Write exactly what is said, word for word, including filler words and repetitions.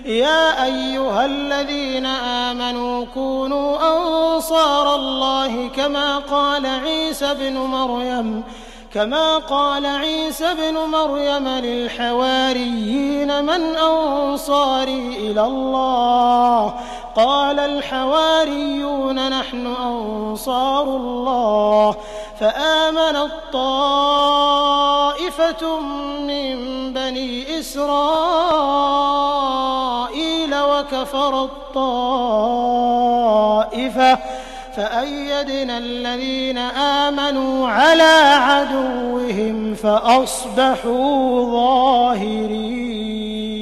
يَا أَيُّهَا الَّذِينَ آمَنُوا كُونُوا أَنصَارَ اللَّهِ كَمَا قَالَ عِيسَى ابْنُ مَرْيَمَ كما قال عيسى ابْنُ مَرْيَمَ لِلْحَوَارِيِّينَ مَنْ أَنصَارِي إِلَى اللَّهِ قَالَ الْحَوَارِيُّونَ نَحْنُ أَنصَارُ اللَّهِ فَآمَنَت طَّائِفَةٌ مِّن بَنِي إِسْرَائِيلَ وَكَفَرَت طَّائِفَةٌ فَأَيَّدْنَا الَّذِينَ آمَنُوا عَلَىٰ عَدُوِّهِمْ فَأَصْبَحُوا ظَاهِرِينَ.